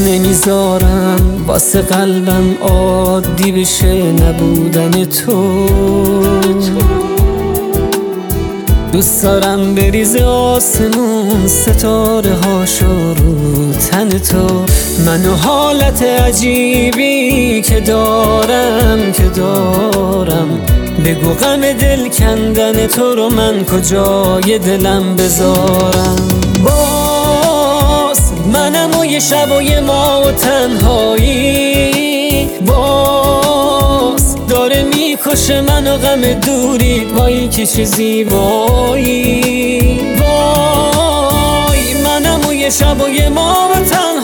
نمیذارم واسه قلبم عادی بشه نبودن تو. دوست دارم بریز آسمون ستاره هاشو رو تن تو. منو حالت عجیبی که دارم بگو غم دل کندن تو رو من کجای دلم بذارم. باز منم و یه شب و یه ما و تنهایی، باز داره میکشه منو غم دوری. وای که چه زیبایی، وای منم و یه شب و یه ما و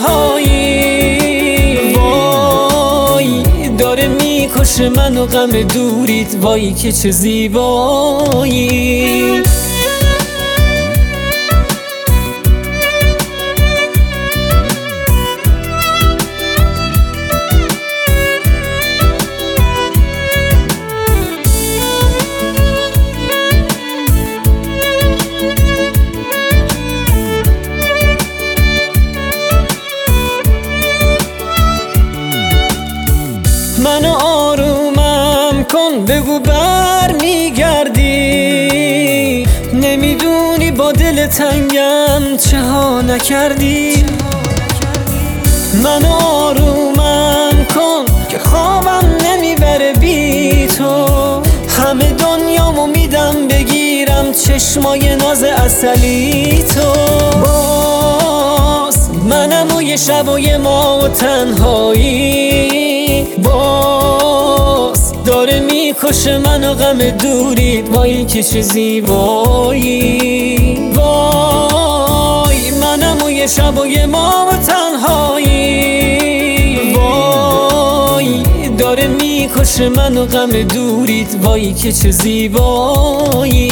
تنهایی، وای داره میکشه منو غم دوریت. وای که چه زیبایی. منو آرومم کن بگو بر میگردی، نمیدونی با دل تنگم چه ها نکردی. منو آرومم کن که خوابم نمیبره بی تو. همه دنیامو میدم بگیرم چشمای ناز اصلی تو. باز منم و یه شب و یه ما و تنهایی، باز داره میکشه منو غم دوری. وای که چه زیبایی، وای منم و یه شب و یه ما و تنهایی، وای داره میکشه منو غم دوریت. وای که چه زیبایی.